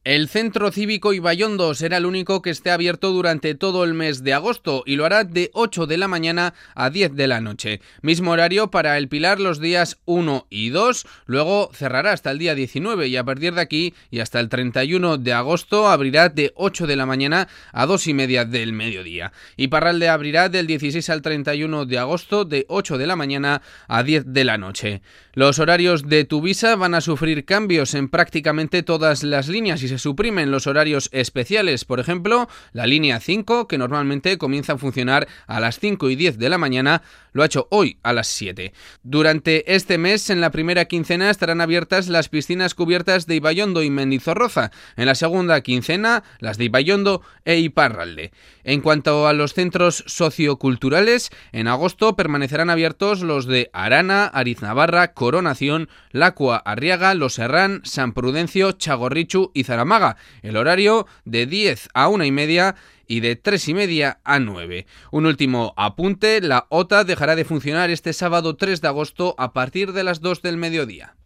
El Centro Cívico Ibaiondo será el único que esté abierto durante todo el mes de agosto y lo hará de 8 de la mañana a 10 de la noche. Mismo horario para El Pilar los días 1 y 2, luego cerrará hasta el día 19 y a partir de aquí y hasta el 31 de agosto abrirá de 8 de la mañana a 2 y media del mediodía. Iparralde abrirá del 16 al 31 de agosto de 8 de la mañana a 10 de la noche. Los horarios de Tuvisa van a sufrir cambios en prácticamente todas las líneas y se suprimen los horarios especiales. Por ejemplo, la línea 5, que normalmente comienza a funcionar a las 5 y 10 de la mañana, lo ha hecho hoy a las 7. Durante este mes, en la primera quincena, estarán abiertas las piscinas cubiertas de Ibaiondo y Mendizorroza. En la segunda quincena, las de Ibaiondo e Iparralde. En cuanto a los centros socioculturales, en agosto permanecerán abiertos los de Arana, Ariznabarra, Coronación, Lacua, Arriaga, Los Herrán, San Prudencio, Txagorritxu y Zaramaga. El horario de 10 a 1 y media y de 3 y media a 9. Un último apunte, la OTA dejará de funcionar este sábado 3 de agosto a partir de las 2 del mediodía.